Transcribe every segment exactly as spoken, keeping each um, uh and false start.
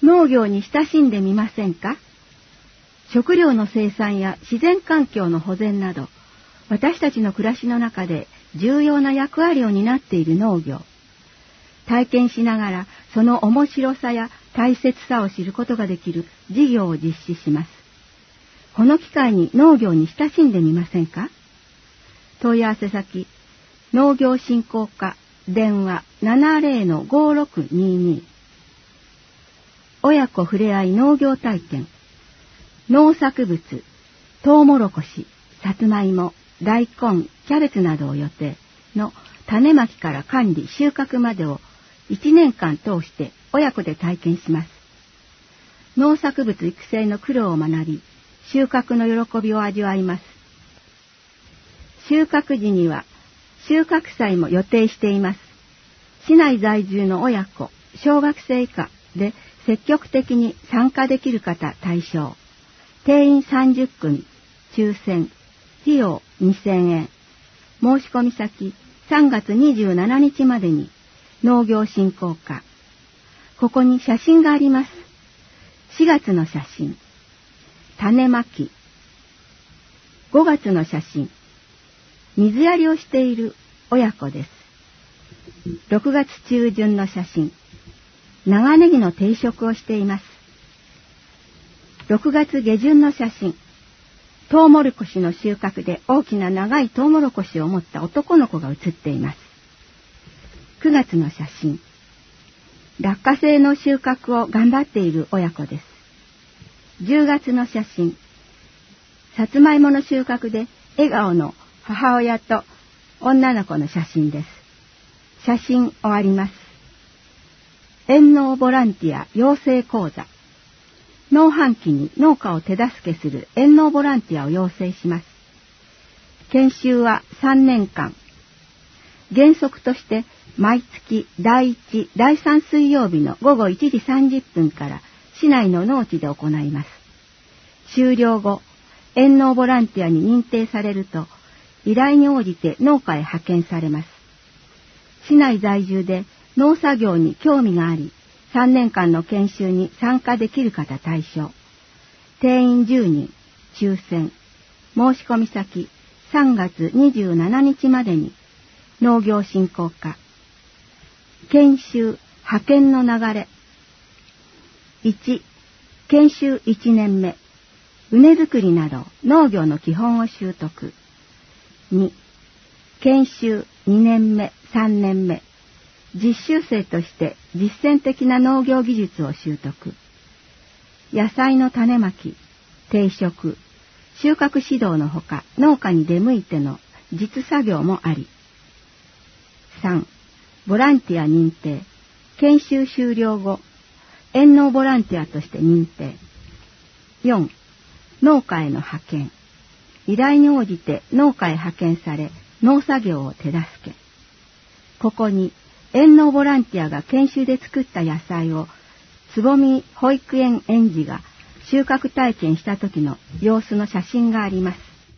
農業に親しんでみませんか？食料の生産や自然環境の保全など、私たちの暮らしの中で重要な役割を担っている農業。体験しながらその面白さや大切さを知ることができる事業を実施します。この機会に農業に親しんでみませんか？問い合わせ先、農業振興課、電話 ななゼロ ごろくにに。親子ふれあい農業体験。農作物、トウモロコシ、さつまいも、大根、キャベツなどを予定の種まきから管理、収穫までをいちねんかん通して親子で体験します。農作物育成の苦労を学び、収穫の喜びを味わいます。収穫時には収穫祭も予定しています。市内在住の親子、小学生以下で積極的に参加できる方対象。定員さんじゅっくみ、抽選、費用にせんえん。申し込み先、さんがつにじゅうしちにちまでに農業振興課。ここに写真があります。しがつの写真、種まき。ごがつの写真、水やりをしている親子です。ろくがつ中旬の写真、長ネギの定食をしています。ろくがつ下旬の写真、トウモロコシの収穫で大きな長いトウモロコシを持った男の子が写っています。くがつの写真、落花生の収穫を頑張っている親子です。じゅうがつの写真、さつまいもの収穫で笑顔の母親と女の子の写真です。写真終わります。遠農ボランティア養成講座。農繁期に農家を手助けする遠農ボランティアを養成します。研修はさんねんかん。原則として毎月だいいち、だいさん水曜日のごごいちじさんじゅっぷんから市内の農地で行います。終了後、遠農ボランティアに認定されると、依頼に応じて農家へ派遣されます。市内在住で農作業に興味があり、さんねんかんの研修に参加できる方対象。定員じゅうにん、抽選。申し込み先、さんがつにじゅうしちにちまでに農業振興課。研修、派遣の流れ。いち、研修いちねんめ、畝作りなど農業の基本を習得。に、研修にねんめ、さんねんめ、実習生として実践的な農業技術を習得。野菜の種まき、定食、収穫指導のほか農家に出向いての実作業もあり。さん、ボランティア認定、研修終了後、遠農ボランティアとして認定。よん、農家への派遣、依頼に応じて農家へ派遣され農作業を手助け。ここに遠農ボランティアが研修で作った野菜をつぼみ保育園園児が収穫体験した時の様子の写真があります。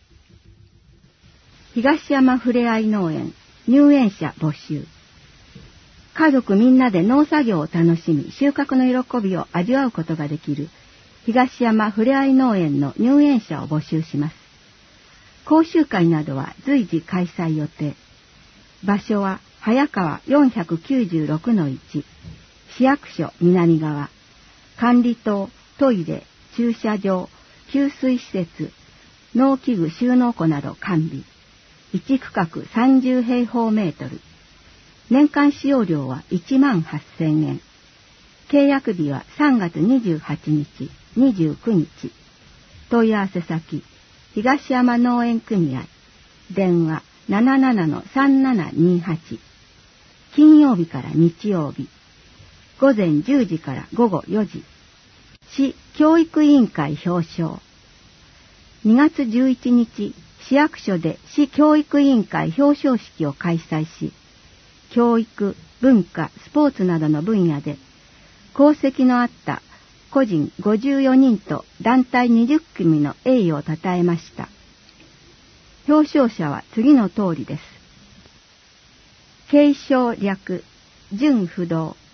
東山ふれあい農園入園者募集。家族みんなで農作業を楽しみ収穫の喜びを味わうことができる東山ふれあい農園の入園者を募集します。講習会などは随時開催予定。場所は早川 よんひゃくきゅうじゅうろくのいち、市役所南側、管理棟、トイレ、駐車場、給水施設、農機具収納庫など完備。いち区画さんじゅうへいほうメートル。年間使用料はいちまんはっせんえん。契約日はさんがつにじゅうはちにち、にじゅうくにち。問い合わせ先、東山農園組合。電話 ななななのさんななにはち。金曜日から日曜日。午前じゅうじから午後よじ。市教育委員会表彰。にがつじゅういちにち、市役所で市教育委員会表彰式を開催し、教育、文化、スポーツなどの分野で功績のあった個人ごじゅうよにんと団体にじゅっくみの栄誉をたたえました。表彰者は次の通りです。継承略、準不動、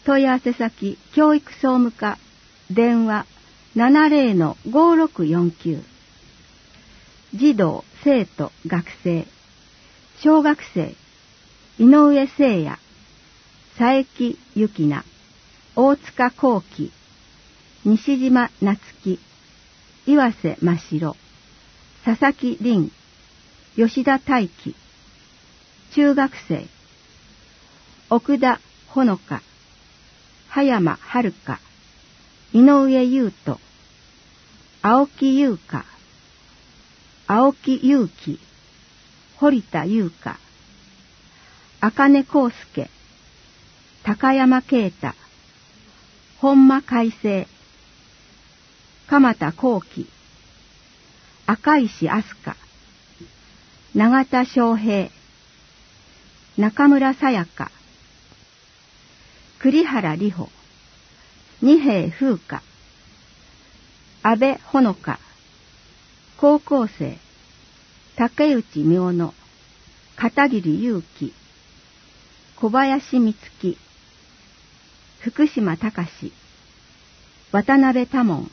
問い合わせ先、教育総務課、電話 ななゼロのごろくよんきゅう。児童、生徒、学生、小学生、井上聖也、佐伯由紀奈、大塚幸喜、西島夏樹、岩瀬真白、佐々木凛、吉田大輝、中学生、奥田ほのか、葉山遥香、井上優斗、青木優香、青木祐希、堀田優香、茜康介、高山啓太、本間海星、鎌田幸喜、赤石飛鳥、永田翔平、中村さやか、栗原里穂、二瓶風花、安倍ほのか、高校生、竹内明乃、片桐祐希、小林美月、福島隆、渡辺多門、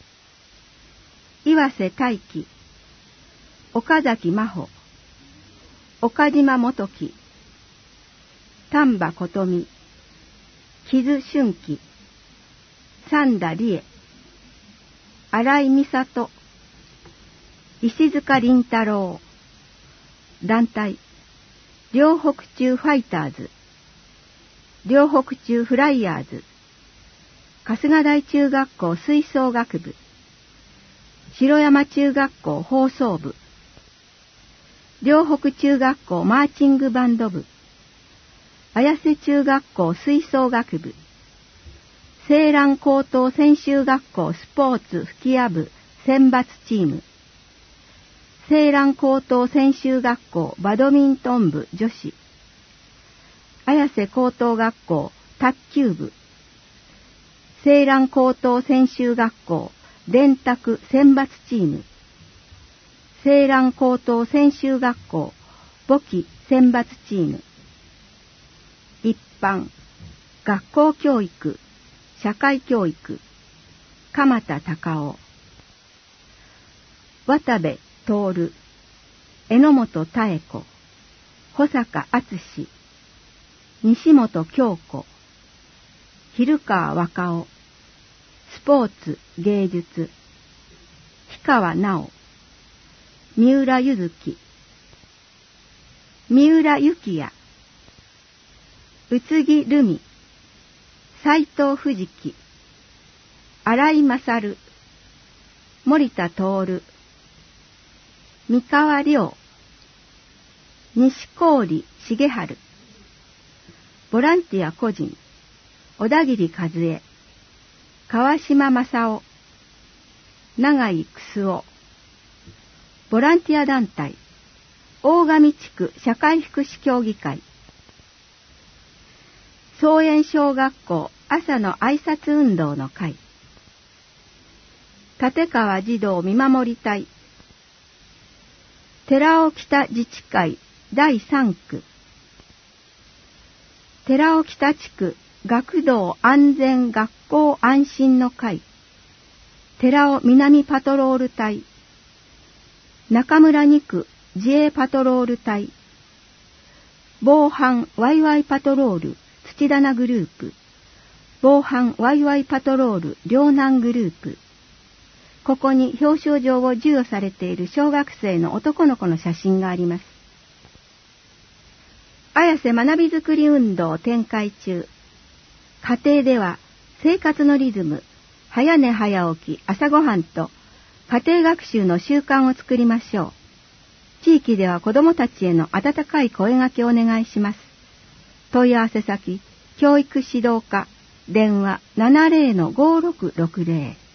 岩瀬大輝、岡崎真帆、岡島元樹、丹波琴美、木津俊樹、三田理恵、新井美里、石塚凛太郎、団体、両北中ファイターズ、両北中フライヤーズ、春日台中学校吹奏楽部、城山中学校放送部、両北中学校マーチングバンド部、綾瀬中学校吹奏楽部、青蘭高等専修学校スポーツ吹き矢部選抜チーム、青蘭高等専修学校バドミントン部女子、綾瀬高等学校卓球部、青蘭高等専修学校電卓選抜チーム、青蘭高等専修学校簿記選抜チーム、一般、学校教育、社会教育、鎌田隆夫、渡部徹、榎本妙子、保坂敦、西本京子、蛭川若夫、スポーツ芸術、氷川直、三浦柚月、三浦幸也、宇津木留美、斉藤藤樹、新井勝、森田徹、三河亮、西郡重治、ボランティア個人、小田切和恵、川島正夫、永井楠夫、ボランティア団体、大上地区社会福祉協議会、草園小学校朝の挨拶運動の会、立川児童見守り隊、寺尾北自治会だいさん区、寺尾北地区学童安全学校安心の会、寺尾南パトロール隊、中村に区自衛パトロール隊、防犯ワイワイパトロール土棚グループ、防犯ワイワイパトロール両南グループ。ここに表彰状を授与されている小学生の男の子の写真があります。綾瀬学びづくり運動展開中。家庭では生活のリズム、早寝早起き、朝ごはんと家庭学習の習慣を作りましょう。地域では子どもたちへの温かい声掛けをお願いします。問い合わせ先、教育指導課、電話 ななゼロのごろくろくゼロ。